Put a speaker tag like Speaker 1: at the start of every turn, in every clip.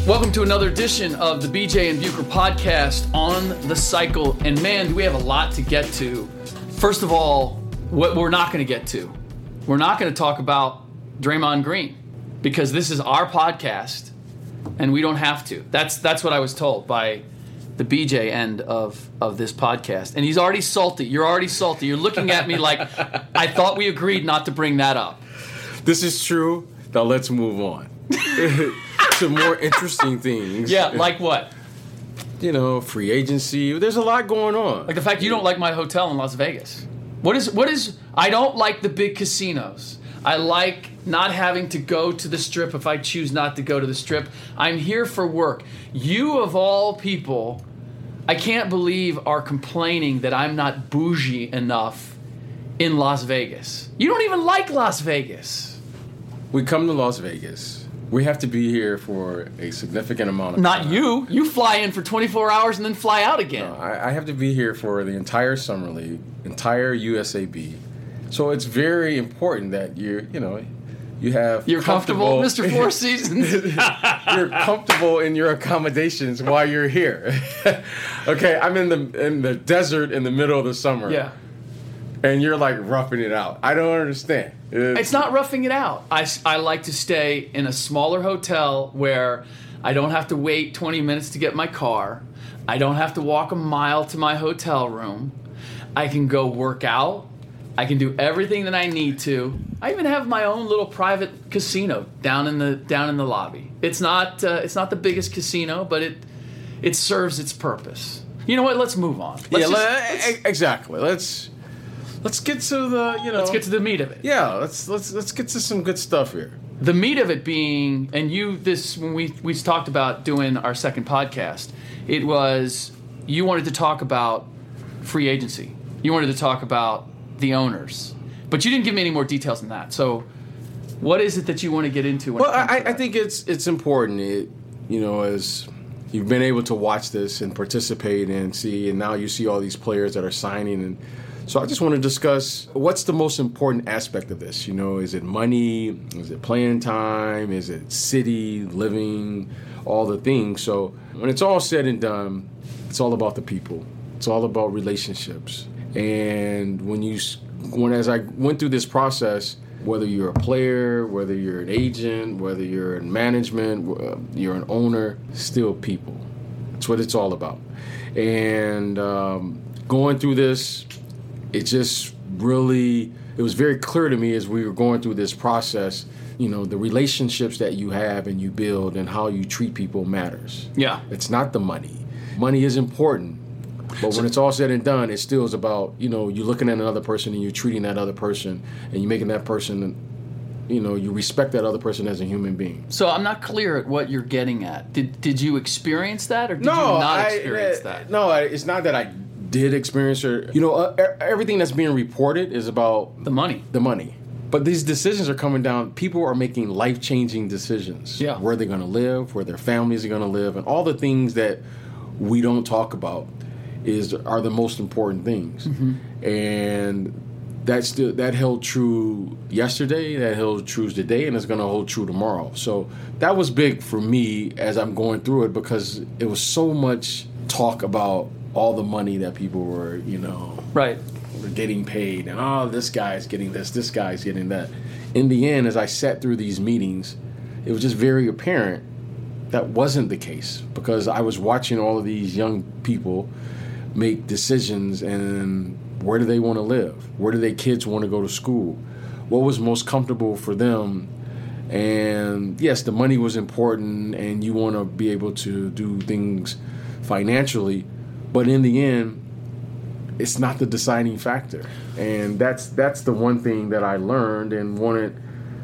Speaker 1: Welcome to another edition of the BJ and Bucher podcast on the cycle. And man, do we have a lot to get to. First of all, what we're not going to get to. We're not going to talk about Draymond Green because this is our podcast and we don't have to. That's what I was told by the BJ end of this podcast. And he's already salty. You're already salty. You're looking at me like I thought we agreed not to bring that up.
Speaker 2: This is true. Now let's move on to more interesting things.
Speaker 1: Yeah, like what?
Speaker 2: You know, free agency. There's a lot going on.
Speaker 1: Like the fact you don't like my hotel in Las Vegas. What is I don't like the big casinos. I like not having to go to the Strip if I choose not to go to the Strip. I'm here for work. You of all people, I can't believe are complaining that I'm not bougie enough in Las Vegas. You don't even like Las Vegas.
Speaker 2: We come to Las Vegas. We have to be here for a significant amount of time.
Speaker 1: Not you. You fly in for 24 hours and then fly out again.
Speaker 2: No, I have to be here for the entire Summer League, entire USAB. So it's very important that you're
Speaker 1: comfortable, Mr. Four Seasons.
Speaker 2: You're comfortable in your accommodations while you're here. Okay, I'm in the desert in the middle of the summer.
Speaker 1: Yeah.
Speaker 2: And you're like roughing it out. I don't understand.
Speaker 1: It's not roughing it out. I like to stay in a smaller hotel where I don't have to wait 20 minutes to get my car. I don't have to walk a mile to my hotel room. I can go work out. I can do everything that I need to. I even have my own little private casino down in the lobby. It's not the biggest casino, but it serves its purpose. You know what? Let's move on.
Speaker 2: Exactly. Let's get to the,
Speaker 1: Let's get to the meat of it.
Speaker 2: Yeah, let's get to some good stuff here.
Speaker 1: The meat of it being, and when we talked about doing our second podcast, it was you wanted to talk about free agency. You wanted to talk about the owners. But you didn't give me any more details than that. So what is it that you want to get into?
Speaker 2: I think it's important, as you've been able to watch this and participate and see, and now you see all these players that are signing. And so I just want to discuss what's the most important aspect of this. Is it money? Is it playing time? Is it city, living, all the things? So when it's all said and done, it's all about the people. It's all about relationships. And as I went through this process, whether you're a player, whether you're an agent, whether you're in management, you're an owner, still people. That's what it's all about. And going through this, it was very clear to me as we were going through this process, the relationships that you have and you build and how you treat people matters.
Speaker 1: Yeah.
Speaker 2: It's not the money. Money is important. But when it's all said and done, it still is about, you're looking at another person and you're treating that other person and you're making that person, you respect that other person as a human being.
Speaker 1: So I'm not clear at what you're getting at. Did you experience that or did you not experience that?
Speaker 2: No, it's not that I did experience it. Everything that's being reported is about
Speaker 1: the money.
Speaker 2: But these decisions are coming down. People are making life-changing decisions.
Speaker 1: Yeah. Where
Speaker 2: they're going to live, where their families are going to live, and all the things that we don't talk about are the most important things. Mm-hmm. And that held true yesterday, that held true today, and it's going to hold true tomorrow. So that was big for me as I'm going through it because it was so much talk about all the money that people were,
Speaker 1: right,
Speaker 2: were getting paid, and this guy's getting this guy's getting that. In the end, as I sat through these meetings, it was just very apparent that wasn't the case because I was watching all of these young people make decisions and where do they want to live? Where do their kids want to go to school? What was most comfortable for them? And yes, the money was important and you want to be able to do things financially, but in the end, it's not the deciding factor. And that's the one thing that I learned and wanted,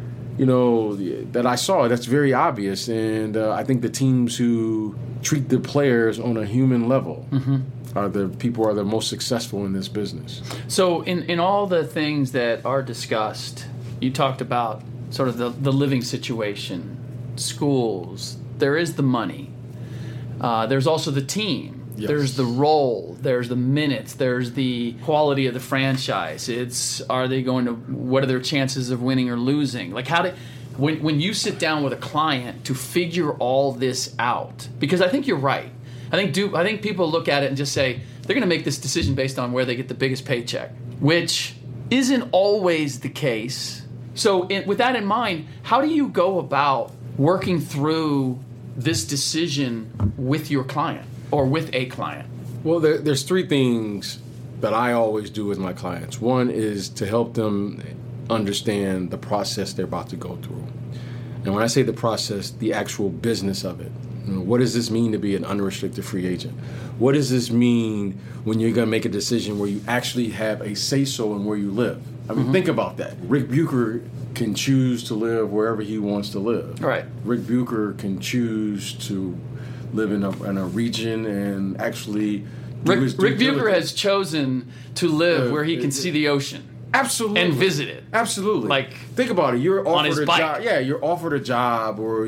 Speaker 2: that I saw. That's very obvious. And I think the teams who treat the players on a human level are the most successful in this business.
Speaker 1: So in all the things that are discussed, you talked about sort of the living situation, schools, there is the money. There's also the team. Yes. There's the role, there's the minutes, there's the quality of the franchise. What are their chances of winning or losing? Like when you sit down with a client to figure all this out, because I think you're right. I think people look at it and just say they're going to make this decision based on where they get the biggest paycheck, which isn't always the case. So with that in mind, how do you go about working through this decision with your client or with a client?
Speaker 2: Well, there's three things that I always do with my clients. One is to help them understand the process they're about to go through. And when I say the process, the actual business of it. What does this mean to be an unrestricted free agent? What does this mean when you're going to make a decision where you actually have a say-so in where you live? I mean, think about that. Rick Bucher can choose to live wherever he wants to live.
Speaker 1: Right.
Speaker 2: Rick Bucher can choose to live in a region and actually
Speaker 1: Rick Bucher has chosen to live where he can see the ocean.
Speaker 2: Absolutely.
Speaker 1: And visit it.
Speaker 2: Absolutely.
Speaker 1: Like,
Speaker 2: think about it. You're offered
Speaker 1: his
Speaker 2: a
Speaker 1: bike.
Speaker 2: job. Yeah, you're offered a job, or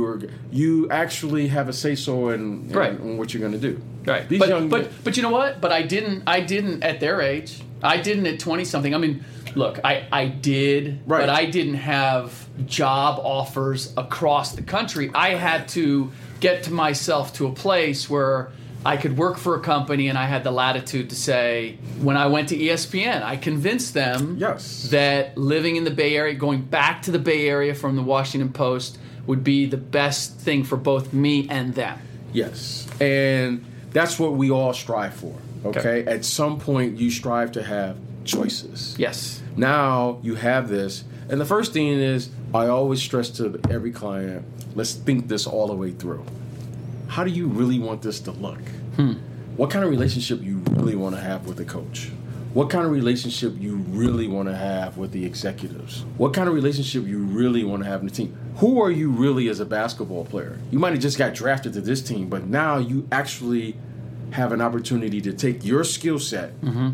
Speaker 2: you actually have a say so in what you're going to do.
Speaker 1: Right.
Speaker 2: These
Speaker 1: But you know what? But I didn't at their age. I didn't at 20 something. I mean, look, I did,
Speaker 2: right.
Speaker 1: But I didn't have job offers across the country. I had to get myself to a place where I could work for a company, and I had the latitude to say, when I went to ESPN, I convinced them that living in the Bay Area, going back to the Bay Area from the Washington Post, would be the best thing for both me and them.
Speaker 2: Yes. And that's what we all strive for, okay? At some point, you strive to have choices.
Speaker 1: Yes.
Speaker 2: Now you have this. And the first thing is, I always stress to every client, let's think this all the way through. How do you really want this to look? What kind of relationship you really want to have with the coach? What kind of relationship you really want to have with the executives? What kind of relationship you really want to have in the team? Who are you really as a basketball player? You might have just got drafted to this team, but now you actually have an opportunity to take your skill set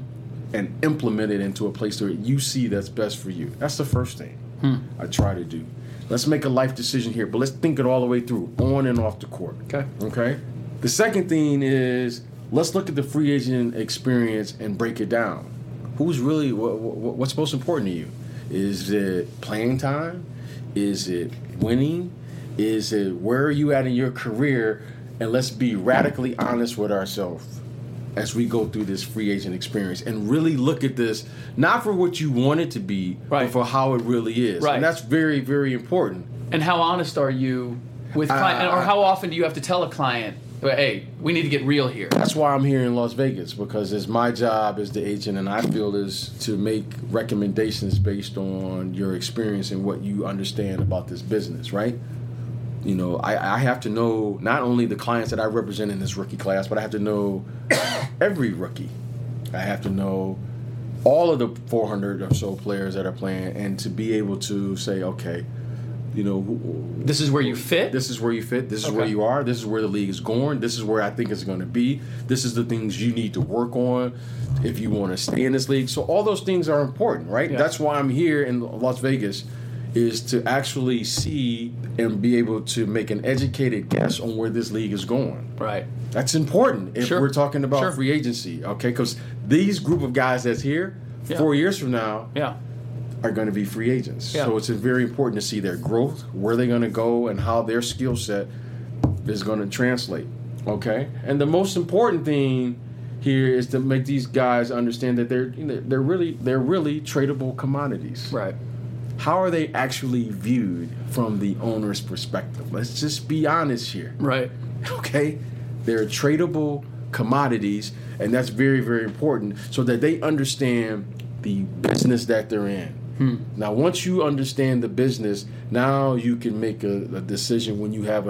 Speaker 2: and implement it into a place where you see that's best for you. That's the first thing I try to do. Let's make a life decision here, but let's think it all the way through, on and off the court. Okay? The second thing is, let's look at the free agent experience and break it down. Who's really, what's most important to you? Is it playing time? Is it winning? Is it, where are you at in your career? And let's be radically honest with ourselves as we go through this free agent experience and really look at this, not for what you want it to be, but for how it really is. And that's very, very important.
Speaker 1: And how honest are you with client, or how often do you have to tell a client, hey, we need to get real here?
Speaker 2: That's why I'm here in Las Vegas, because it's my job as the agent, and I feel is to make recommendations based on your experience and what you understand about this business, right? You know, I have to know not only the clients that I represent in this rookie class, but I have to know every rookie. I have to know all of the 400 or so players that are playing, and to be able to say, okay, you know,
Speaker 1: this is where you fit.
Speaker 2: This is where you fit. This is where you are. This is where the league is going. This is where I think it's going to be. This is the things you need to work on if you want to stay in this league. So all those things are important, right? Yeah. That's why I'm here in Las Vegas, is to actually see and be able to make an educated guess on where this league is going.
Speaker 1: Right.
Speaker 2: That's important if we're talking about free agency, okay? Because these group of guys that's here 4 years from now are going to be free agents. Yeah. So it's very important to see their growth, where they're going to go, and how their skill set is going to translate, okay? And the most important thing here is to make these guys understand that they're really tradable commodities.
Speaker 1: Right.
Speaker 2: How are they actually viewed from the owner's perspective? Let's just be honest here.
Speaker 1: Right.
Speaker 2: Okay? They're tradable commodities, and that's very, very important so that they understand the business that they're in. Now, once you understand the business, now you can make a decision when you have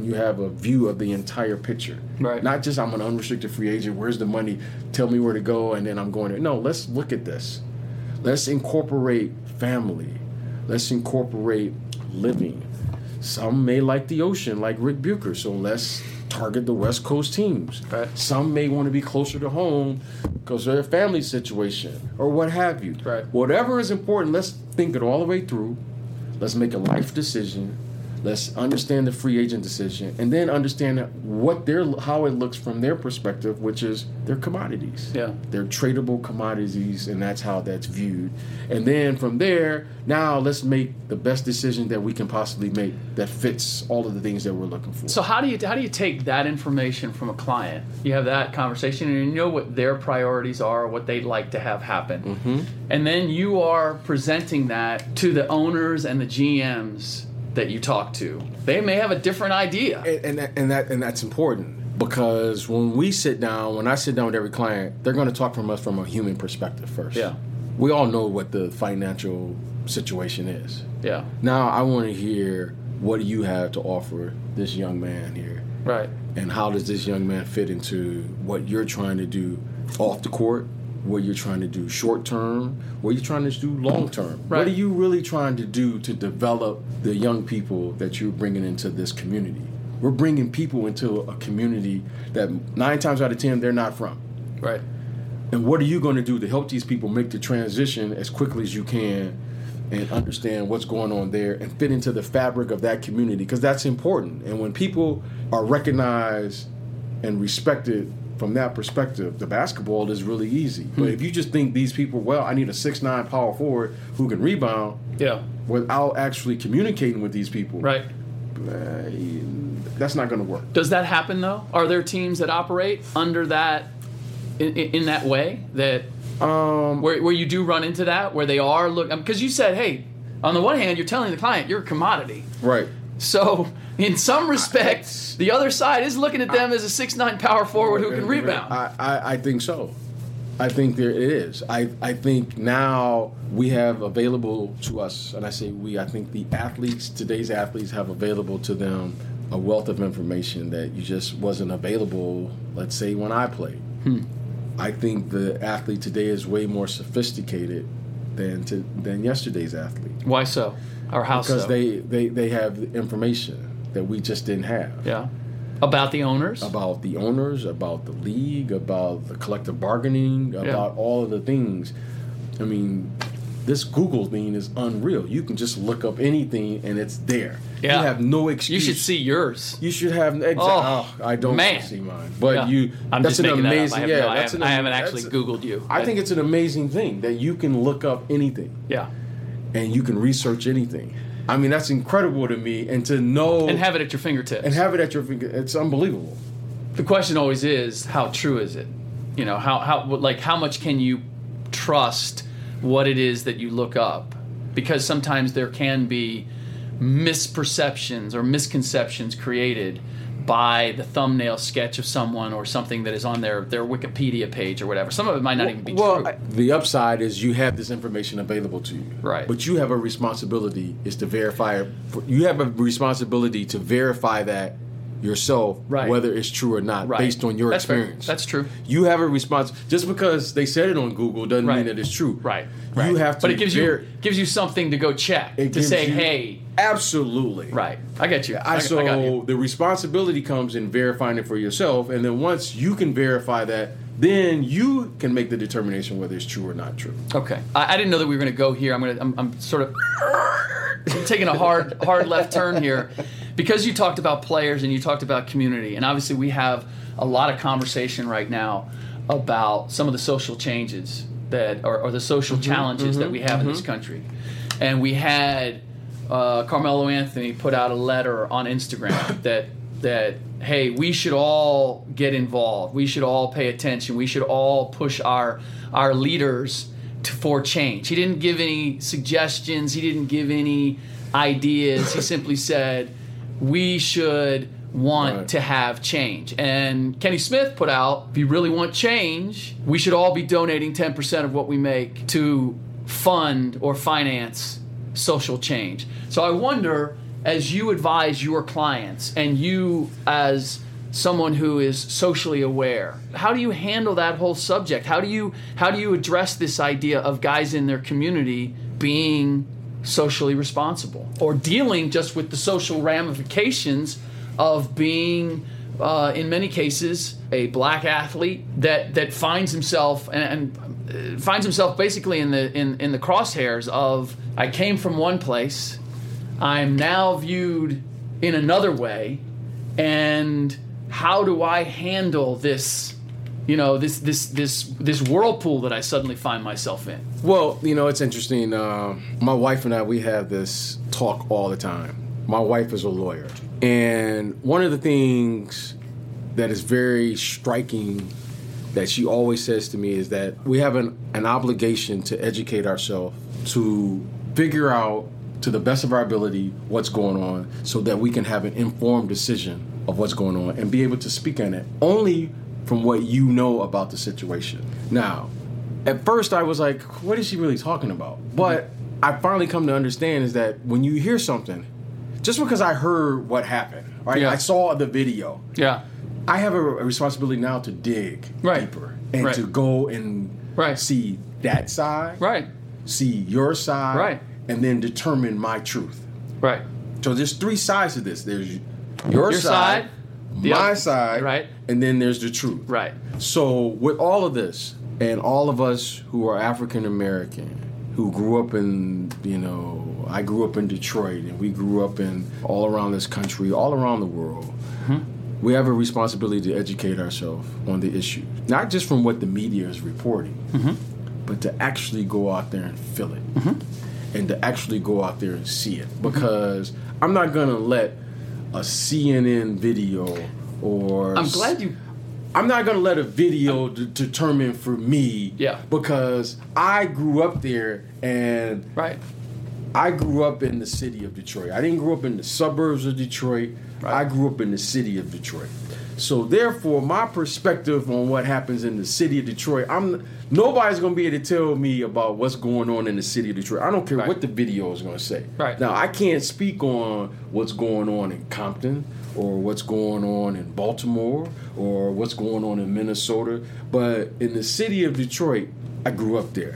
Speaker 2: a view of the entire picture.
Speaker 1: Right.
Speaker 2: Not just, I'm an unrestricted free agent, where's the money, tell me where to go, and then I'm going there. No, let's look at this. Let's incorporate family. Let's incorporate living. Some may like the ocean, like Rick Bucher, so let's target the West Coast teams.
Speaker 1: Right.
Speaker 2: Some may want to be closer to home because of their family situation or what have you.
Speaker 1: Right.
Speaker 2: Whatever is important, let's think it all the way through. Let's make a life decision. Let's understand the free agent decision, and then understand how it looks from their perspective, which is they're commodities.
Speaker 1: Yeah.
Speaker 2: They're tradable commodities, and that's how that's viewed. And then from there, now let's make the best decision that we can possibly make that fits all of the things that we're looking for.
Speaker 1: So how do you take that information from a client? You have that conversation, and you know what their priorities are, what they'd like to have happen, and then you are presenting that to the owners and the GMs that you talk to. They may have a different idea,
Speaker 2: and that's important, because when I sit down with every client, they're going to talk from us from a human perspective first.
Speaker 1: Yeah.
Speaker 2: We all know what the financial situation is.
Speaker 1: Yeah.
Speaker 2: Now I want to hear, what do you have to offer this young man here?
Speaker 1: Right.
Speaker 2: And how does this young man fit into what you're trying to do off the court, what you're trying to do short term, what you're trying to do long term?
Speaker 1: Right.
Speaker 2: What are you really trying to do to develop the young people that you're bringing into this community? We're bringing people into a community that 9 times out of 10 they're not from.
Speaker 1: Right.
Speaker 2: And what are you going to do to help these people make the transition as quickly as you can and understand what's going on there and fit into the fabric of that community? Because that's important. And when people are recognized and respected from that perspective, the basketball is really easy. But if you just think these people, well, I need a 6'9" power forward who can rebound, without actually communicating with these people,
Speaker 1: right,
Speaker 2: that's not going to work.
Speaker 1: Does that happen though? Are there teams that operate under that, in that way, that where you do run into that, where they are because you said, hey, on the one hand, you're telling the client you're a commodity,
Speaker 2: right?
Speaker 1: So in some respects, the other side is looking at them as a 6'9" power forward who can rebound.
Speaker 2: I think so. I think there it is. I think now we have available to us, and I say we, I think the athletes, today's athletes, have available to them a wealth of information that you just wasn't available, let's say, when I played. I think the athlete today is way more sophisticated than yesterday's athlete.
Speaker 1: Why so? Or how
Speaker 2: because
Speaker 1: so?
Speaker 2: Because they have information that we just didn't have.
Speaker 1: Yeah. About the owners?
Speaker 2: About the owners, about the league, about the collective bargaining, about all of the things. I mean, this Google thing is unreal. You can just look up anything and it's there.
Speaker 1: Yeah.
Speaker 2: You have no excuse.
Speaker 1: You should see yours.
Speaker 2: You should have. I don't see mine. But
Speaker 1: I'm
Speaker 2: that's
Speaker 1: just
Speaker 2: an
Speaker 1: making
Speaker 2: amazing.
Speaker 1: That up. I haven't actually Googled you.
Speaker 2: I think it's an amazing thing that you can look up anything.
Speaker 1: Yeah.
Speaker 2: And you can research anything. I mean, that's incredible to me, and to know
Speaker 1: and have it at your fingertips.
Speaker 2: It's unbelievable.
Speaker 1: The question always is, how true is it? You know, how much can you trust what it is that you look up? Because sometimes there can be misperceptions or misconceptions created by the thumbnail sketch of someone or something that is on their Wikipedia page or whatever. Some of it might not even be true.
Speaker 2: The upside is you have this information available to you.
Speaker 1: Right.
Speaker 2: But you have a responsibility is to verify it. You have a responsibility to verify that yourself, whether it's true or not, based on your experience.
Speaker 1: That's true.
Speaker 2: You have a response. Just because they said it on Google doesn't mean that it's true.
Speaker 1: Right.
Speaker 2: You have to.
Speaker 1: But it gives you something to go check, to say, hey.
Speaker 2: Absolutely.
Speaker 1: Right. I get you.
Speaker 2: So the responsibility comes in verifying it for yourself, and then once you can verify that, then you can make the determination whether it's true or not true.
Speaker 1: Okay. I didn't know that we were going to go here. I'm sort of taking a hard left turn here, because you talked about players and you talked about community, and obviously we have a lot of conversation right now about some of the social changes that or the social challenges that we have in this country. And we had Carmelo Anthony put out a letter on Instagram that hey, we should all get involved. We should all pay attention. We should all push our leaders for change. He didn't give any suggestions. He didn't give any ideas. He simply said we should want to have change. And Kenny Smith put out, if you really want change, we should all be donating 10% of what we make to fund or finance social change. So I wonder, as you advise your clients and you as someone who is socially aware, how do you handle that whole subject? How do you address this idea of guys in their community being socially responsible or dealing just with the social ramifications of being in many cases a black athlete that finds himself and finds himself basically in the crosshairs of, I came from one place, I'm now viewed in another way, and how do I handle this, this whirlpool that I suddenly find myself in?
Speaker 2: Well, it's interesting. My wife and I, we have this talk all the time. My wife is a lawyer. And one of the things that is very striking that she always says to me is that we have an obligation to educate ourselves, to figure out to the best of our ability what's going on so that we can have an informed decision of what's going on and be able to speak on it only from what you know about the situation. Now, at first I was like, what is she really talking about? But I finally come to understand is that when you hear something, just because I heard what happened, right?
Speaker 1: Yeah.
Speaker 2: I saw the video.
Speaker 1: Yeah.
Speaker 2: I have a responsibility now to dig deeper and to go and see that side, see your side, and then determine my truth.
Speaker 1: Right.
Speaker 2: So there's three sides to this. There's your side, my side, and then there's the truth.
Speaker 1: Right.
Speaker 2: So with all of this, and all of us who are African American, who grew up in, I grew up in Detroit, and we grew up in all around this country, all around the world. We have a responsibility to educate ourselves on the issue, not just from what the media is reporting, but to actually go out there and feel it, and to actually go out there and see it. Because I'm not going to let a CNN video or... I'm not going to let a video determine for me, because I grew up there, and I grew up in the city of Detroit. I didn't grow up in the suburbs of Detroit. I grew up in the city of Detroit. So therefore, my perspective on what happens in the city of Detroit, nobody's going to be able to tell me about what's going on in the city of Detroit. I don't care what the video is going to say. Now, I can't speak on what's going on in Compton, or what's going on in Baltimore, or what's going on in Minnesota. But in the city of Detroit, I grew up there.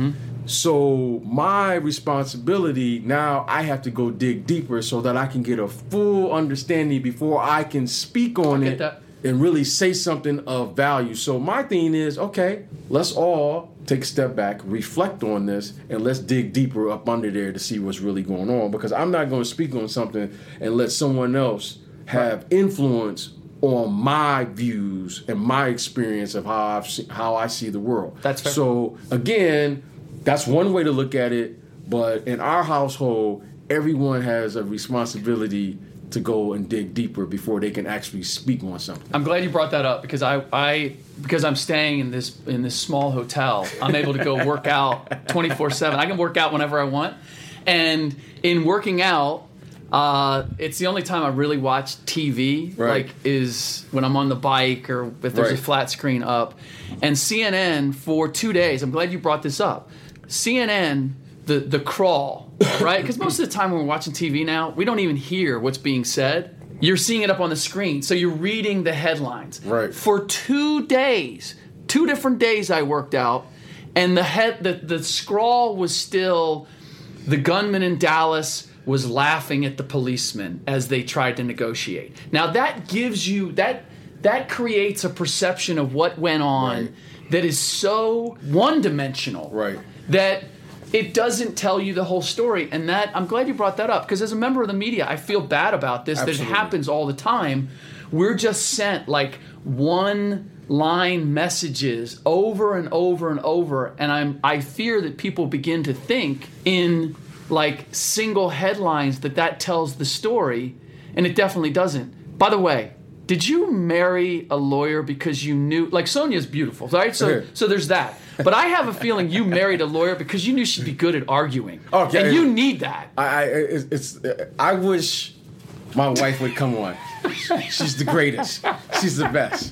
Speaker 2: So my responsibility now, I have to go dig deeper so that I can get a full understanding before I can speak on it and really say something of value. So my thing is, okay, let's all take a step back, reflect on this, and let's dig deeper up under there to see what's really going on. Because I'm not going to speak on something and let someone else have influence on my views and my experience of how I see the world.
Speaker 1: That's fair.
Speaker 2: So again, that's one way to look at it, but in our household, everyone has a responsibility to go and dig deeper before they can actually speak on something.
Speaker 1: I'm glad you brought that up because because I'm staying in this small hotel, I'm able to go work out 24/7. I can work out whenever I want, and in working out, it's the only time I really watch TV, is when I'm on the bike or if there's a flat screen up. And CNN for 2 days, I'm glad you brought this up. CNN, the crawl, right? Because most of the time when we're watching TV now, we don't even hear what's being said. You're seeing it up on the screen, so you're reading the headlines. For 2 days, 2 different days I worked out, and the scrawl was still the gunman in Dallas was laughing at the policemen as they tried to negotiate. Now that gives you that creates a perception of what went on that is so one-dimensional that it doesn't tell you the whole story. And that I'm glad you brought that up, because as a member of the media, I feel bad about this. Absolutely. That it happens all the time. We're just sent like one-line messages over and over and over, and I fear that people begin to think in like single headlines that tells the story, and it definitely doesn't. By the way, did you marry a lawyer because you knew, like Sonia's beautiful, right? So there's that. But I have a feeling you married a lawyer because you knew she'd be good at arguing. Okay. And you need that.
Speaker 2: I wish my wife would come on. She's the greatest. She's the best.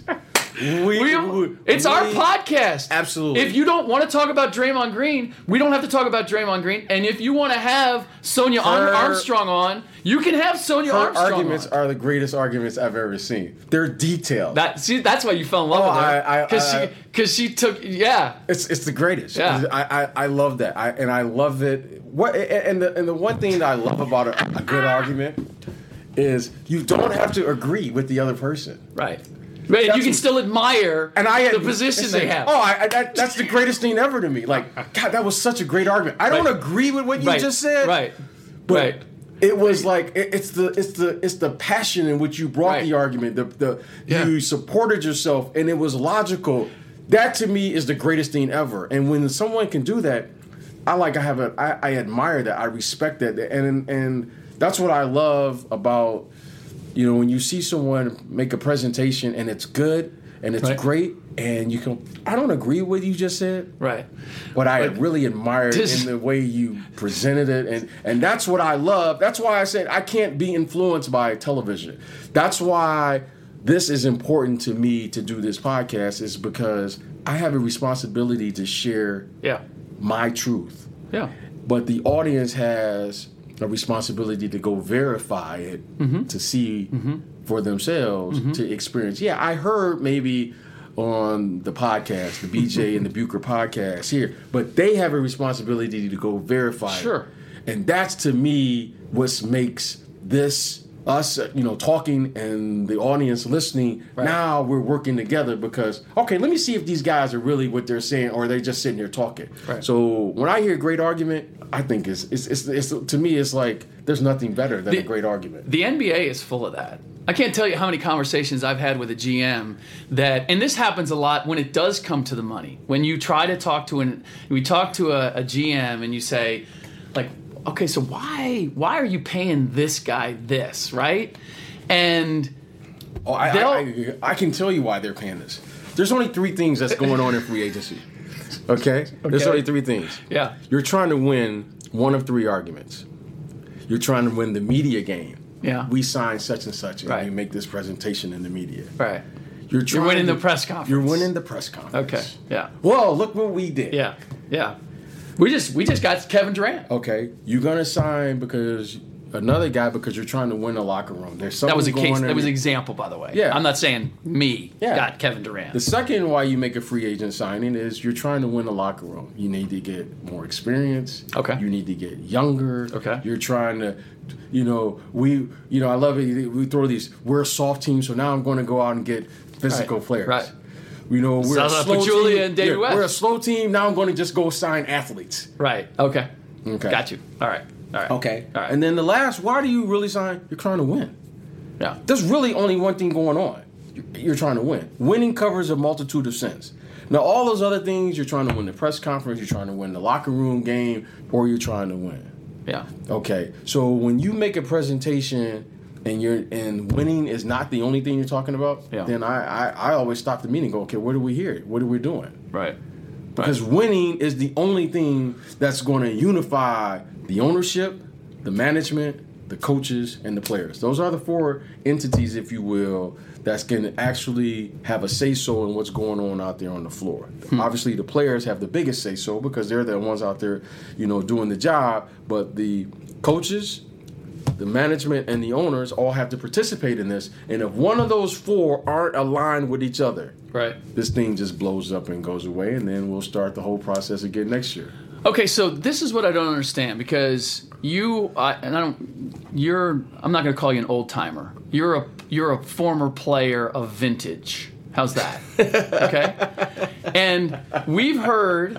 Speaker 1: It's our podcast.
Speaker 2: Absolutely.
Speaker 1: If you don't want to talk about Draymond Green, we don't have to talk about Draymond Green. And if you want to have Sonia Armstrong on, you can have Sonia Armstrong on.
Speaker 2: Her arguments are the greatest arguments I've ever seen. They're detailed.
Speaker 1: That's why you fell in love with her. Because she took,
Speaker 2: It's the greatest.
Speaker 1: Yeah.
Speaker 2: I love that. I love it. The one thing that I love about a good argument is you don't have to agree with the other person.
Speaker 1: Right. Right, you can still admire the position they have.
Speaker 2: That's the greatest thing ever to me. Like, God, that was such a great argument. I don't agree with what you just said.
Speaker 1: Right.
Speaker 2: But It was like it's the passion in which you brought the argument. You supported yourself, and it was logical. That to me is the greatest thing ever. And when someone can do that, I admire that. I respect that, and that's what I love about when you see someone make a presentation and it's good and it's great, and I don't agree with what you just said,
Speaker 1: right?
Speaker 2: But I really admire it in the way you presented it, and that's what I love. That's why I said I can't be influenced by television. That's why this is important to me to do this podcast, is because I have a responsibility to share my truth.
Speaker 1: Yeah.
Speaker 2: But the audience has a responsibility to go verify it, to see for themselves, to experience. Yeah, I heard maybe on the podcast, the BJ and the Bucher podcast here, but they have a responsibility to go verify it. And that's, to me, what makes this us, talking and the audience listening. Now we're working together because, okay, let me see if these guys are really what they're saying, or they're just sitting here talking. So when I hear a great argument, I think it's to me, it's like there's nothing better than a great argument.
Speaker 1: The NBA is full of that. I can't tell you how many conversations I've had with a GM and this happens a lot when it does come to the money. When you try to talk to a GM and you say, like, okay, so why are you paying this guy this, right? And
Speaker 2: I can tell you why they're paying this. There's only 3 things that's going on in free agency. Okay? There's only 3 things.
Speaker 1: Yeah.
Speaker 2: You're trying to win one of 3 arguments. You're trying to win the media game.
Speaker 1: Yeah.
Speaker 2: We signed such and such, and you make this presentation in the media.
Speaker 1: Right.
Speaker 2: You're
Speaker 1: winning the press conference.
Speaker 2: You're winning the press conference.
Speaker 1: Okay. Yeah.
Speaker 2: Well, look what we did.
Speaker 1: Yeah. Yeah. We just got Kevin Durant.
Speaker 2: Okay, you're gonna sign another guy because you're trying to win a locker room. There's something
Speaker 1: that was a
Speaker 2: going
Speaker 1: case.
Speaker 2: on.
Speaker 1: That was an example, by the way.
Speaker 2: Yeah,
Speaker 1: I'm not saying got Kevin Durant.
Speaker 2: The second why you make a free agent signing is you're trying to win a locker room. You need to get more experience.
Speaker 1: Okay.
Speaker 2: You need to get younger.
Speaker 1: Okay.
Speaker 2: You're trying to, I love it. We throw these. We're a soft team, so now I'm going to go out and get physical players.
Speaker 1: Right.
Speaker 2: We're a slow
Speaker 1: Pachulia
Speaker 2: team.
Speaker 1: and David West.
Speaker 2: We're a slow team. Now I'm going to just go sign athletes.
Speaker 1: Right. Okay. Got you. All right.
Speaker 2: Okay.
Speaker 1: All right.
Speaker 2: And then the last, why do you really sign? You're trying to win.
Speaker 1: Yeah.
Speaker 2: There's really only one thing going on. You're trying to win. Winning covers a multitude of sins. Now, all those other things, you're trying to win the press conference, you're trying to win the locker room game, or you're trying to win.
Speaker 1: Yeah.
Speaker 2: Okay. So when you make a presentation and winning is not the only thing you're talking about, then I always stop the meeting and go, okay, what are we here? What are we doing?
Speaker 1: Right.
Speaker 2: Because winning is the only thing that's going to unify the ownership, the management, the coaches, and the players. Those are the 4 entities, if you will, that's going to actually have a say-so in what's going on out there on the floor. Obviously, the players have the biggest say-so because they're the ones out there, doing the job. But the coaches, the management, and the owners all have to participate in this. And if one of those 4 aren't aligned with each other, this thing just blows up and goes away, and then we'll start the whole process again next year.
Speaker 1: Okay, so this is what I don't understand, because I'm not going to call you an old timer. You're a former player of vintage. How's that? Okay, and we've heard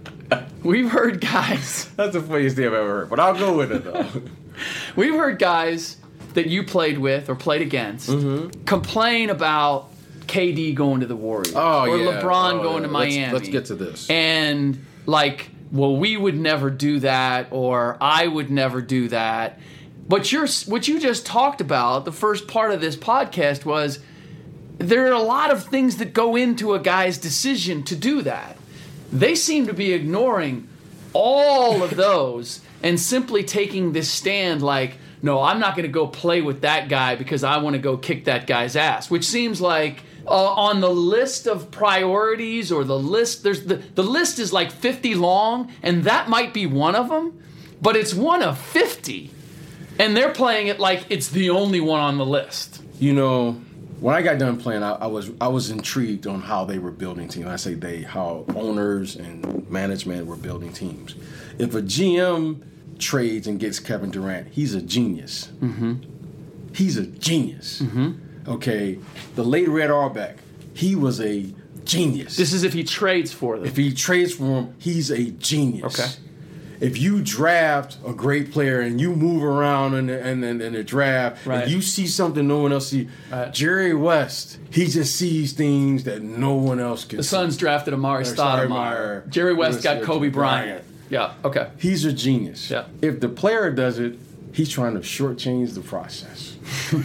Speaker 1: guys.
Speaker 2: That's the funniest thing I've ever heard, but I'll go with it though.
Speaker 1: We've heard guys that you played with or played against complain about KD going to the Warriors or LeBron going to Miami.
Speaker 2: Let's get to this.
Speaker 1: And well, we would never do that, or I would never do that. But what you just talked about, the first part of this podcast, was there are a lot of things that go into a guy's decision to do that. They seem to be ignoring all of those and simply taking this stand like, no, I'm not going to go play with that guy because I want to go kick that guy's ass, which seems like on the list of priorities, or the list, the list is like 50 long, and that might be one of them, but it's one of 50, and they're playing it like it's the only one on the list.
Speaker 2: When I got done playing, I was intrigued on how they were building teams. I say they, how owners and management were building teams. If a GM trades and gets Kevin Durant, he's a genius. He's a genius. Okay, the late Red Auerbach, he was a genius.
Speaker 1: This is if he trades for them.
Speaker 2: If he trades for him, he's a genius.
Speaker 1: Okay.
Speaker 2: if you draft a great player and you move around in the draft
Speaker 1: Right.
Speaker 2: and you see something no one else sees,
Speaker 1: Right.
Speaker 2: Jerry West, he just sees things that no one else can
Speaker 1: The
Speaker 2: see.
Speaker 1: Suns drafted Amari Stoudemire. Jerry West got Kobe Bryant. Yeah, okay.
Speaker 2: He's a genius.
Speaker 1: Yeah.
Speaker 2: If the player does it, he's trying to shortchange the process.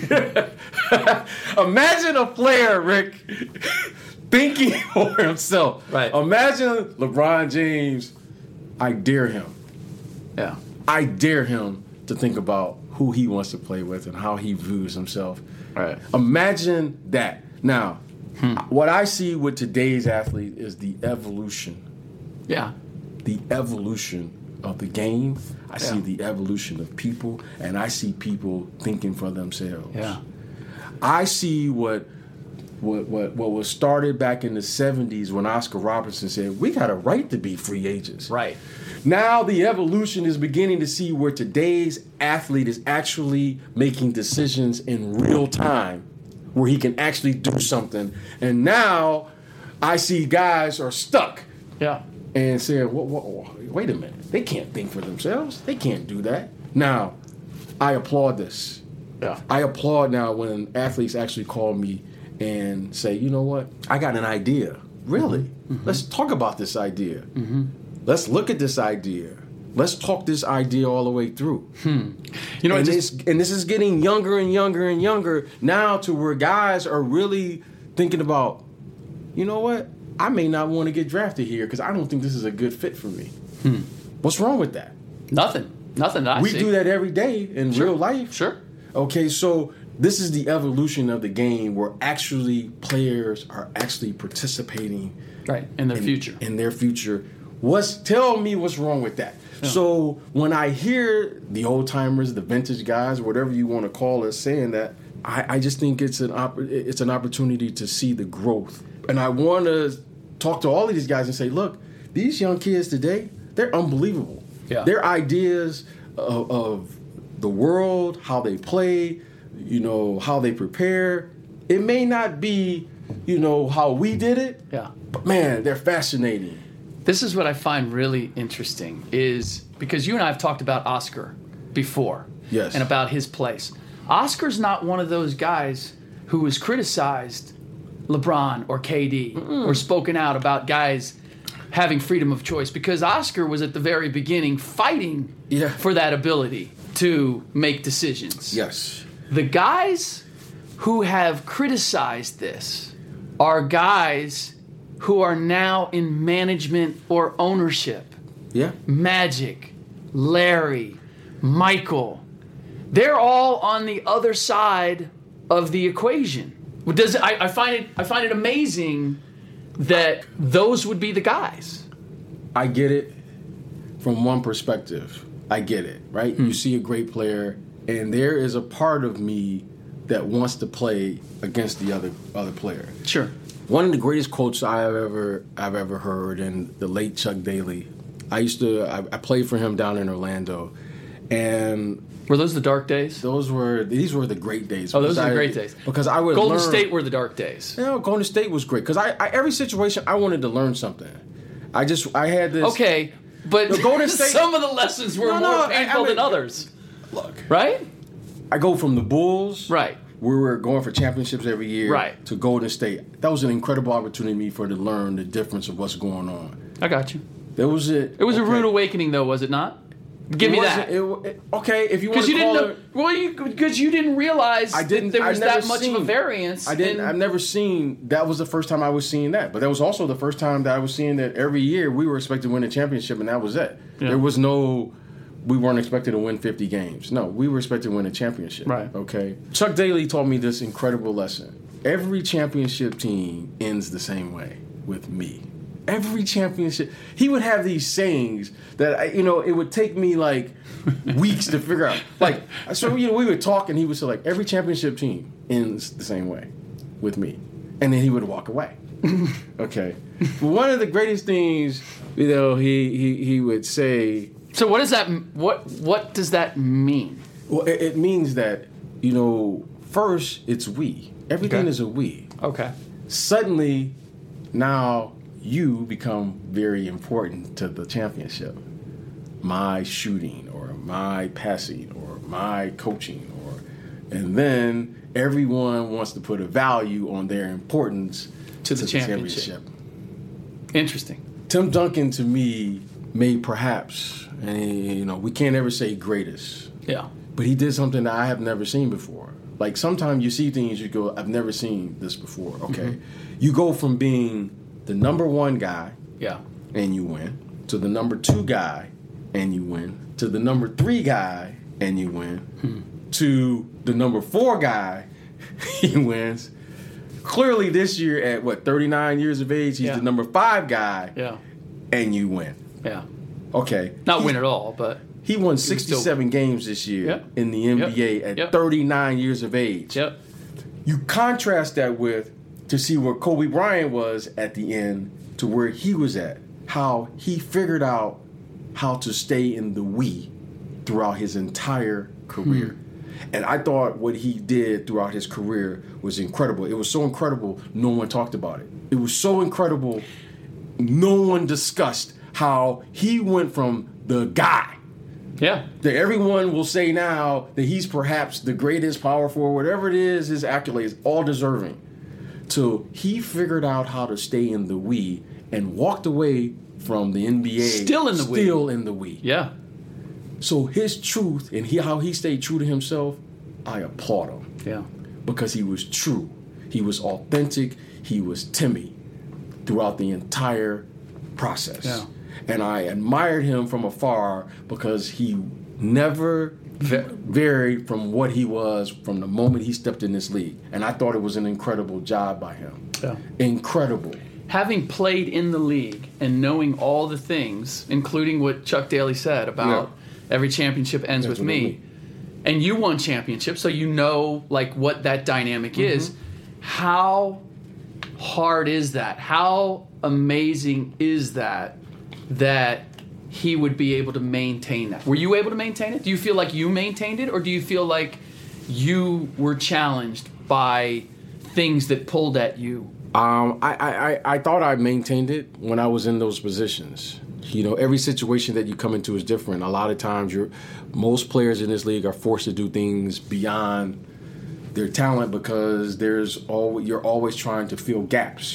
Speaker 2: Imagine a player, Rick, thinking for himself.
Speaker 1: Right.
Speaker 2: Imagine LeBron James. I dare him.
Speaker 1: Yeah.
Speaker 2: I dare him to think about who he wants to play with and how he views himself.
Speaker 1: Right.
Speaker 2: Imagine that. Now, what I see with today's athlete is the evolution.
Speaker 1: Yeah.
Speaker 2: The evolution of the game. I see
Speaker 1: Yeah.
Speaker 2: the evolution of people, and I see people thinking for themselves.
Speaker 1: Yeah.
Speaker 2: I see what was started back in the 70s when Oscar Robertson said, we got a right to be free agents.
Speaker 1: Right.
Speaker 2: Now the evolution is beginning to see where today's athlete is actually making decisions in real time, where he can actually do something. And now I see guys are stuck
Speaker 1: Yeah.
Speaker 2: and saying, wait a minute, they can't think for themselves. They can't do that. Now, I applaud this.
Speaker 1: Yeah.
Speaker 2: I applaud now when athletes actually call me and say, you know what, I got an idea. Really? Mm-hmm. Let's talk about this idea. Mm-hmm. Let's look at this idea. Let's talk this idea all the way through.
Speaker 1: You know,
Speaker 2: And this is getting younger and younger and younger now to where guys are really thinking about, you know what, I may not want to get drafted here because I don't think this is a good fit for me. What's wrong with that?
Speaker 1: nothing that I
Speaker 2: We
Speaker 1: see.
Speaker 2: do that every day in real life.
Speaker 1: Sure.
Speaker 2: Okay, so this is the evolution of the game where actually players are actually participating
Speaker 1: Right. In their future.
Speaker 2: In their future. Tell me what's wrong with that.
Speaker 1: Yeah.
Speaker 2: So when I hear the old timers, the vintage guys, whatever you want to call us, saying that, I just think it's an opportunity to see the growth. And I want to talk to all of these guys and say, look, these young kids today, they're unbelievable.
Speaker 1: Yeah.
Speaker 2: Their ideas of the world, how they play, you know, how they prepare. It may not be, you know, how we did it,
Speaker 1: Yeah.
Speaker 2: but man, they're fascinating.
Speaker 1: This is what I find really interesting is because you and I have talked about Oscar before.
Speaker 2: Yes.
Speaker 1: And about his place. Oscar's not one of those guys who has criticized LeBron or KD or spoken out about guys having freedom of choice because Oscar was at the very beginning fighting
Speaker 2: Yeah.
Speaker 1: for that ability to make decisions.
Speaker 2: Yes.
Speaker 1: The guys who have criticized this are guys who are now in management or ownership.
Speaker 2: Yeah.
Speaker 1: Magic, Larry, Michael. They're all on the other side of the equation. I find it amazing that those would be the guys.
Speaker 2: I get it from one perspective. I get it, right? You see a great player, and there is a part of me that wants to play against the other player.
Speaker 1: Sure.
Speaker 2: One of the greatest quotes I've ever heard, and the late Chuck Daly. I played for him down in Orlando, and
Speaker 1: Were those the dark days?
Speaker 2: these were the great days.
Speaker 1: Oh, those are the
Speaker 2: Because
Speaker 1: great days.
Speaker 2: Because I would
Speaker 1: Golden
Speaker 2: learn,
Speaker 1: State were the dark days.
Speaker 2: You know, Golden State was great because every situation I wanted to learn something. I had this.
Speaker 1: Okay, but
Speaker 2: The Golden State-
Speaker 1: some of the lessons were
Speaker 2: No,
Speaker 1: more
Speaker 2: I
Speaker 1: painful
Speaker 2: mean-
Speaker 1: than others.
Speaker 2: Look,
Speaker 1: Right?
Speaker 2: I go from the Bulls,
Speaker 1: Right.
Speaker 2: we were going for championships every year,
Speaker 1: Right.
Speaker 2: to Golden State. That was an incredible opportunity for to learn the difference of what's going on.
Speaker 1: I got you.
Speaker 2: That was it.
Speaker 1: It was a
Speaker 2: Okay.
Speaker 1: rude awakening, though, was it not? Give
Speaker 2: It
Speaker 1: me
Speaker 2: wasn't-
Speaker 1: that.
Speaker 2: Okay, if you want
Speaker 1: Because
Speaker 2: to
Speaker 1: you didn't
Speaker 2: call
Speaker 1: know.
Speaker 2: it.
Speaker 1: Well, because you didn't realize
Speaker 2: I didn't.
Speaker 1: that there
Speaker 2: I've
Speaker 1: was
Speaker 2: never
Speaker 1: that much of a
Speaker 2: seen-
Speaker 1: variance.
Speaker 2: I didn't. I've never seen. That was the first time I was seeing that. But that was also the first time that I was seeing that every year we were expected to win a championship, and that was it.
Speaker 1: Yeah.
Speaker 2: There was no. We weren't expected to win 50 games. No, we were expected to win a championship.
Speaker 1: Right.
Speaker 2: Okay. Chuck Daly taught me this incredible lesson. Every championship team ends the same way with me. Every championship, he would have these sayings that it would take me like weeks to figure out. Like, so we would talk, and he would say like, every championship team ends the same way with me, and then he would walk away. Okay, but one of the greatest things, he would say.
Speaker 1: So what does that? What does that mean?
Speaker 2: Well, it means that first it's we. Everything
Speaker 1: Okay.
Speaker 2: is a we.
Speaker 1: Okay.
Speaker 2: Suddenly, now you become very important to the championship. my shooting or my passing or my coaching, and then everyone wants to put a value on their importance
Speaker 1: to the championship. Interesting.
Speaker 2: Tim Duncan, to me, made perhaps, and we can't ever say greatest.
Speaker 1: Yeah.
Speaker 2: But he did something that I have never seen before. Like sometimes you see things, you go, I've never seen this before. Okay. Mm-hmm. You go from being the number one guy, and you win, to the number two guy, and you win, to the number three guy, and you win, to the number four guy, he wins. Clearly this year at 39 years of age, he's the number five guy, and you win.
Speaker 1: Yeah.
Speaker 2: Okay.
Speaker 1: Not win at all, but
Speaker 2: he won 67 games this year in the NBA at 39 years of age.
Speaker 1: Yep.
Speaker 2: You contrast that with to see where Kobe Bryant was at the end to where he was at, how he figured out how to stay in the we throughout his entire career. And I thought what he did throughout his career was incredible. It was so incredible, no one talked about it. It was so incredible, no one discussed how he went from the guy that everyone will say now that he's perhaps the greatest power forward, whatever it is, his accolades, all deserving, till he figured out how to stay in the we and walked away from the NBA.
Speaker 1: Still in the we.
Speaker 2: Yeah. So his truth and how he stayed true to himself, I applaud him.
Speaker 1: Yeah.
Speaker 2: Because he was true. He was authentic. He was Timmy throughout the entire process. Yeah. And I admired him from afar because he never varied from what he was from the moment he stepped in this league. And I thought it was an incredible job by him. Yeah. Incredible.
Speaker 1: Having played in the league and knowing all the things, including what Chuck Daly said about every championship ends with me. And you won championships, so you know like what that dynamic is. How hard is that? How amazing is that he would be able to maintain that? Were you able to maintain it? Do you feel like you maintained it, or do you feel like you were challenged by things that pulled at you?
Speaker 2: I thought I maintained it when I was in those positions. Every situation that you come into is different. A lot of times, most players in this league are forced to do things beyond their talent because you're always trying to fill gaps.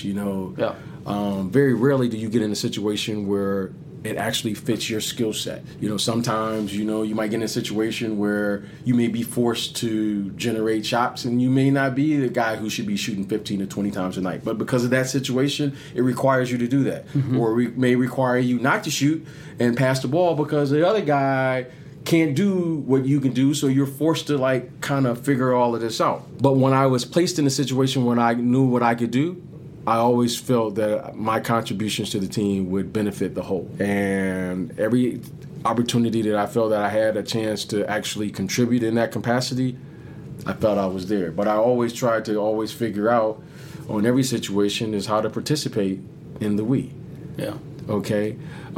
Speaker 2: Very rarely do you get in a situation where it actually fits your skill set. Sometimes, you might get in a situation where you may be forced to generate shots and you may not be the guy who should be shooting 15 to 20 times a night. But because of that situation, it requires you to do that. Or it may require you not to shoot and pass the ball because the other guy can't do what you can do, so you're forced to kind of figure all of this out. But when I was placed in a situation when I knew what I could do, I always felt that my contributions to the team would benefit the whole. And every opportunity that I felt that I had a chance to actually contribute in that capacity, I felt I was there. But I always tried to figure out on every situation is how to participate in the we.
Speaker 1: Yeah.
Speaker 2: Okay?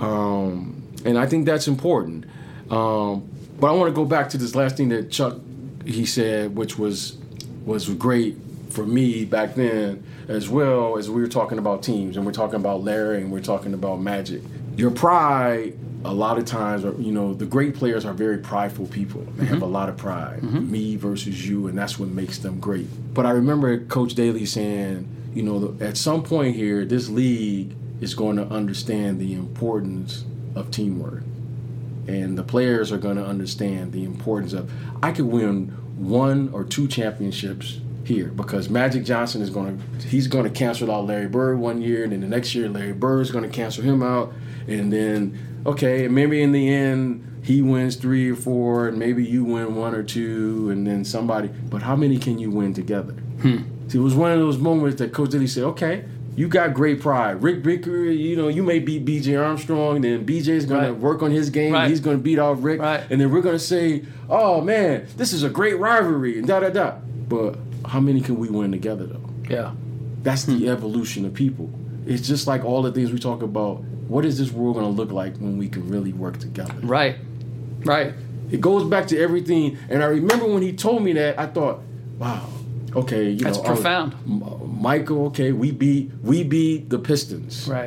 Speaker 2: And I think that's important. But I want to go back to this last thing that Chuck, he said, which was great for me back then, as well as we were talking about teams and we're talking about Larry and we're talking about Magic. Your pride, a lot of times, the great players are very prideful people. They have a lot of pride, me versus you, and that's what makes them great. But I remember Coach Daly saying, at some point here, this league is going to understand the importance of teamwork. And the players are going to understand the importance of, I could win 1 or 2 championships here because Magic Johnson he's going to cancel out Larry Bird one year, and then the next year Larry Bird is going to cancel him out, and then maybe in the end he wins 3 or 4, and maybe you win 1 or 2, and then somebody. But how many can you win together? See, it was one of those moments that Coach Diddy said, okay, you got great pride. Rick Baker, you may beat B.J. Armstrong, then B.J.'s going to work on his game, and he's going to beat out Rick, and then we're going to say, oh man, this is a great rivalry, and da-da-da. But how many can we win together, though?
Speaker 1: Yeah.
Speaker 2: That's the evolution of people. It's just like all the things we talk about. What is this world going to look like when we can really work together?
Speaker 1: Right.
Speaker 2: It goes back to everything. And I remember when he told me that, I thought, wow, okay.
Speaker 1: That's profound.
Speaker 2: Michael, okay, we beat the Pistons.
Speaker 1: Right.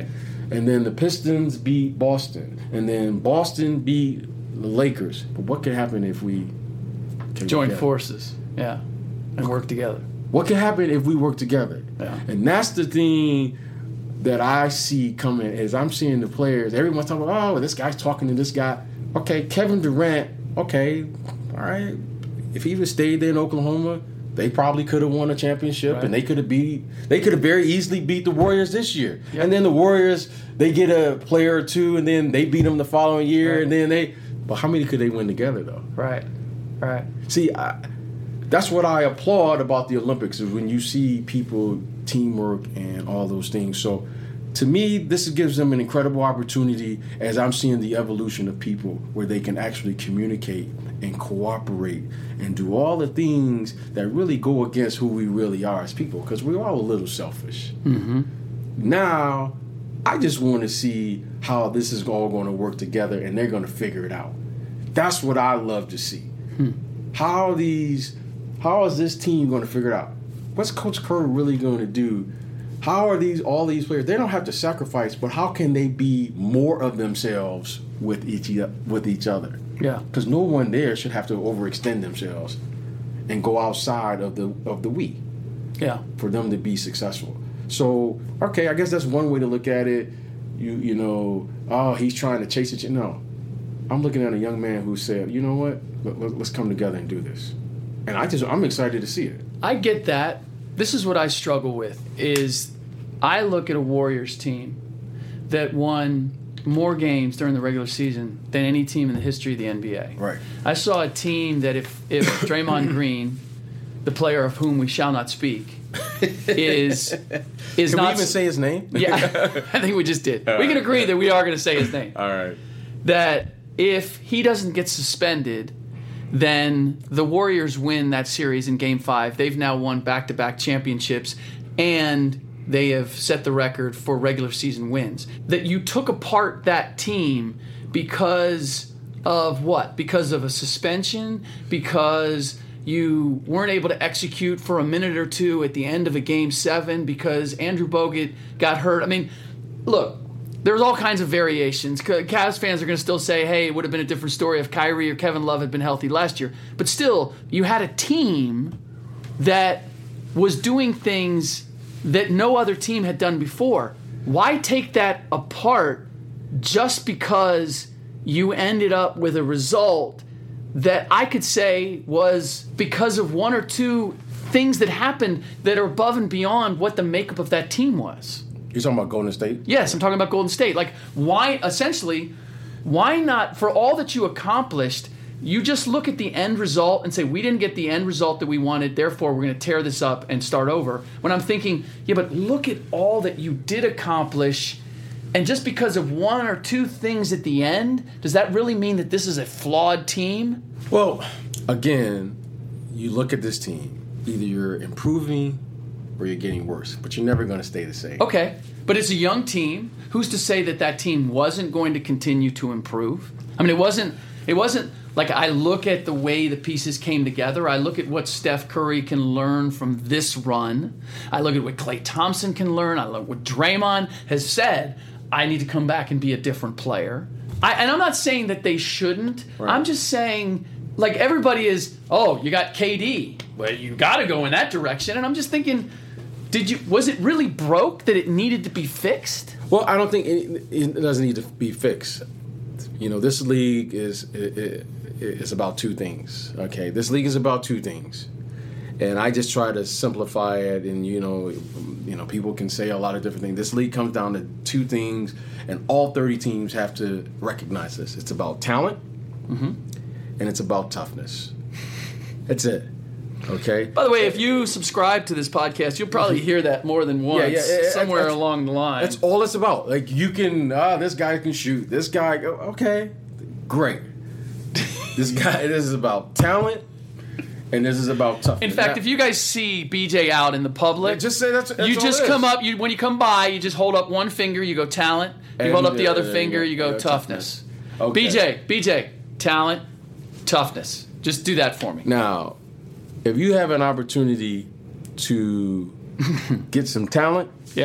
Speaker 2: And then the Pistons beat Boston. And then Boston beat the Lakers. But what could happen if we
Speaker 1: join forces? Yeah. And work together.
Speaker 2: What could happen if we work together?
Speaker 1: Yeah.
Speaker 2: And that's the thing that I see coming is I'm seeing the players. Everyone's talking about, oh, this guy's talking to this guy. Okay, Kevin Durant, okay, all right. If he would stayed there in Oklahoma, they probably could have won a championship, right. And they could have very easily beat the Warriors this year. Yep. And then the Warriors, they get a player or two, and then they beat them the following year, right. And then but how many could they win together though?
Speaker 1: Right.
Speaker 2: See, that's what I applaud about the Olympics is when you see people teamwork and all those things. So to me, this gives them an incredible opportunity as I'm seeing the evolution of people where they can actually communicate and cooperate and do all the things that really go against who we really are as people because we're all a little selfish.
Speaker 1: Mm-hmm.
Speaker 2: Now, I just want to see how this is all going to work together and they're going to figure it out. That's what I love to see. How is this team going to figure it out? What's Coach Kerr really going to do? How are all these players? They don't have to sacrifice, but how can they be more of themselves with each other?
Speaker 1: Yeah.
Speaker 2: Because no one there should have to overextend themselves and go outside of the we.
Speaker 1: Yeah.
Speaker 2: For them to be successful. So, okay, I guess that's one way to look at it. You know, oh, he's trying to chase it. No. I'm looking at a young man who said, you know what? Let's come together and do this. And I'm excited to see it.
Speaker 1: I get that. This is what I struggle with is I look at a Warriors team that won more games during the regular season than any team in the history of the NBA.
Speaker 2: Right.
Speaker 1: I saw a team that if Draymond Green, the player of whom we shall not speak, is
Speaker 2: Can
Speaker 1: not...
Speaker 2: we even say his name?
Speaker 1: Yeah, I think we just did. We can agree that we are going to say his name.
Speaker 2: All right.
Speaker 1: That if he doesn't get suspended, then the Warriors win that series in Game 5. They've now won back-to-back championships, and they have set the record for regular season wins. That you took apart that team because of what? Because of a suspension? Because you weren't able to execute for a minute or two at the end of a Game 7? Because Andrew Bogut got hurt? I mean, look, there's all kinds of variations. Cavs fans are going to still say, hey, it would have been a different story if Kyrie or Kevin Love had been healthy last year. But still, you had a team that was doing things that no other team had done before. Why take that apart just because you ended up with a result that I could say was because of one or two things that happened that are above and beyond what the makeup of that team was?
Speaker 2: You're talking about Golden State?
Speaker 1: Yes, I'm talking about Golden State. Like, why not, for all that you accomplished, you just look at the end result and say, we didn't get the end result that we wanted, therefore we're going to tear this up and start over. When I'm thinking, yeah, but look at all that you did accomplish, and just because of one or two things at the end, does that really mean that this is a flawed team?
Speaker 2: Well, again, you look at this team, either you're improving or you're getting worse, but you're never going to stay the same.
Speaker 1: Okay, but it's a young team. Who's to say that team wasn't going to continue to improve? I mean, it wasn't like I look at the way the pieces came together. I look at what Steph Curry can learn from this run. I look at what Klay Thompson can learn. I look at what Draymond has said. I need to come back and be a different player. And I'm not saying that they shouldn't. Right. I'm just saying, like, everybody is, oh, you got KD. Well, you got to go in that direction. And I'm just thinking, was it really broke that it needed to be fixed?
Speaker 2: Well, I don't think it doesn't need to be fixed. You know, this league is about two things. Okay, this league is about two things, and I just try to simplify it. And you know, people can say a lot of different things. This league comes down to two things, and all 30 teams have to recognize this. It's about talent, and it's about toughness. That's it. Okay.
Speaker 1: By the way, if you subscribe to this podcast, you'll probably hear that more than once somewhere along the line.
Speaker 2: That's all it's about. Like, you can, this guy can shoot. This guy, okay, great. This is about talent, and this is about toughness.
Speaker 1: In fact, if you guys see BJ out in the public,
Speaker 2: just say that's
Speaker 1: you just come up. When you come by, you just hold up one finger, you go talent. You hold up the other finger, you go toughness. Okay. BJ, talent, toughness. Just do that for me.
Speaker 2: Now, if you have an opportunity to get some talent,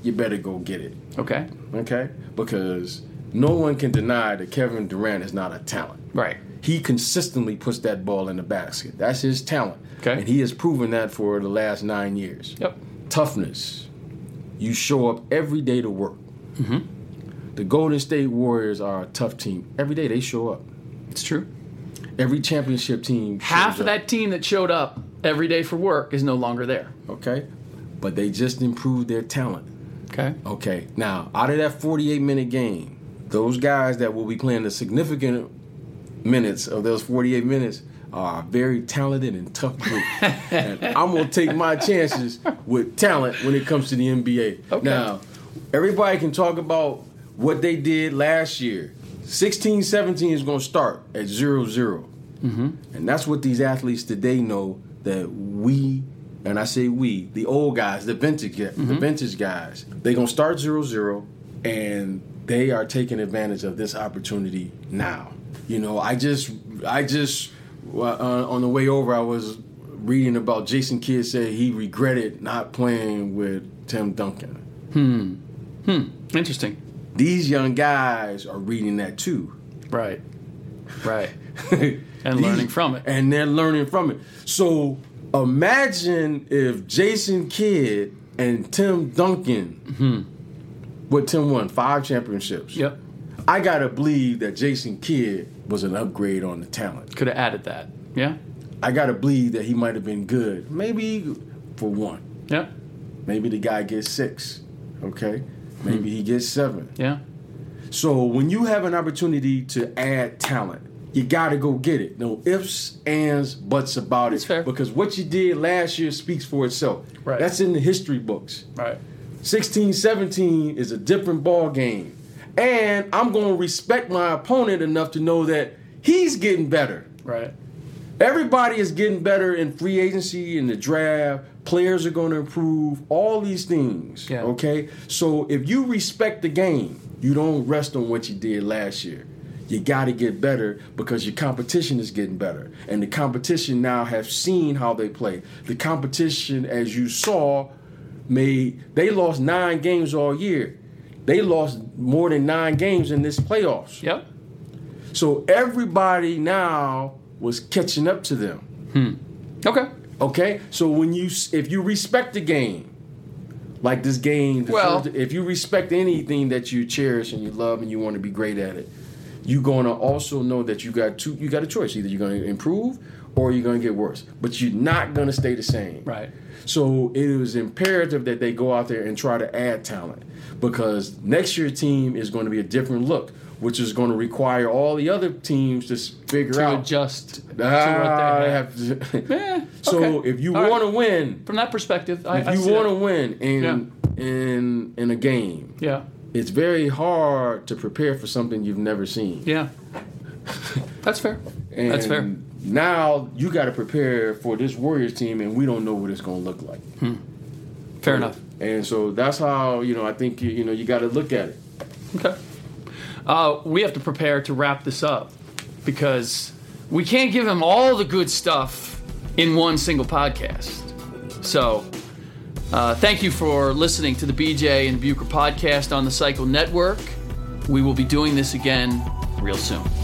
Speaker 2: you better go get it.
Speaker 1: Okay.
Speaker 2: Okay? Because no one can deny that Kevin Durant is not a talent.
Speaker 1: Right.
Speaker 2: He consistently puts that ball in the basket. That's his talent.
Speaker 1: Okay.
Speaker 2: And he has proven that for the last 9 years.
Speaker 1: Yep.
Speaker 2: Toughness. You show up every day to work.
Speaker 1: Mm-hmm.
Speaker 2: The Golden State Warriors are a tough team. Every day they show up.
Speaker 1: It's true.
Speaker 2: Every championship team
Speaker 1: Half
Speaker 2: shows
Speaker 1: of
Speaker 2: up.
Speaker 1: that team that showed up every day for work is no longer there.
Speaker 2: Okay? But they just improved their talent.
Speaker 1: Okay.
Speaker 2: Okay. Now, out of that 48-minute game, those guys that will be playing the significant minutes of those 48 minutes are a very talented and tough group. And I'm going to take my chances with talent when it comes to the NBA.
Speaker 1: Okay.
Speaker 2: Now, everybody can talk about what they did last year. 16-17 is going to start at 0-0.
Speaker 1: Mm-hmm.
Speaker 2: And that's what these athletes today know, that we, and I say we, the old guys, the vintage guys, they're going to start 0-0, and they are taking advantage of this opportunity now. You know, I just on the way over, I was reading about Jason Kidd said he regretted not playing with Tim Duncan.
Speaker 1: Interesting.
Speaker 2: These young guys are reading that too.
Speaker 1: Right. And learning from it.
Speaker 2: And they're learning from it. So imagine if Jason Kidd and Tim Duncan, what Tim won, 5 championships.
Speaker 1: Yep.
Speaker 2: I got to believe that Jason Kidd was an upgrade on the talent.
Speaker 1: Could have added that. Yeah.
Speaker 2: I got to believe that he might have been good. Maybe for 1.
Speaker 1: Yeah.
Speaker 2: Maybe the guy gets 6. Okay? Maybe he gets 7.
Speaker 1: Yeah.
Speaker 2: So when you have an opportunity to add talent, you got to go get it. No ifs, ands, buts about
Speaker 1: That's
Speaker 2: it.
Speaker 1: fair.
Speaker 2: Because what you did last year speaks for itself.
Speaker 1: Right.
Speaker 2: That's in the history books.
Speaker 1: Right.
Speaker 2: 16-17 is a different ball game. And I'm going to respect my opponent enough to know that he's getting better.
Speaker 1: Right.
Speaker 2: Everybody is getting better in free agency, in the draft. Players are going to improve. All these things.
Speaker 1: Yeah.
Speaker 2: Okay? So if you respect the game, you don't rest on what you did last year. You got to get better because your competition is getting better. And the competition now have seen how they play. The competition, as you saw, they lost 9 games all year. They lost more than 9 games in this playoffs.
Speaker 1: Yep.
Speaker 2: So everybody now was catching up to them.
Speaker 1: Okay.
Speaker 2: Okay? So if you respect the game, like this game, if you respect anything that you cherish and you love and you want to be great at it, you're going to also know that you got a choice. Either you're going to improve or you're going to get worse. But you're not going to stay the same.
Speaker 1: Right.
Speaker 2: So it was imperative that they go out there and try to add talent, because next year's team is going to be a different look, which is going to require all the other teams to figure out.
Speaker 1: To adjust to what they have.
Speaker 2: So if you want to win,
Speaker 1: from that perspective,
Speaker 2: if you want to win in a game, it's very hard to prepare for something you've never seen.
Speaker 1: Yeah. That's fair. That's fair.
Speaker 2: Now you got to prepare for this Warriors team, and we don't know what it's going to look like.
Speaker 1: Fair enough.
Speaker 2: And so that's how, I think, you got to look at it.
Speaker 1: Okay. We have to prepare to wrap this up because we can't give him all the good stuff in one single podcast. So thank you for listening to the BJ and Bucher podcast on the Cycle Network. We will be doing this again real soon.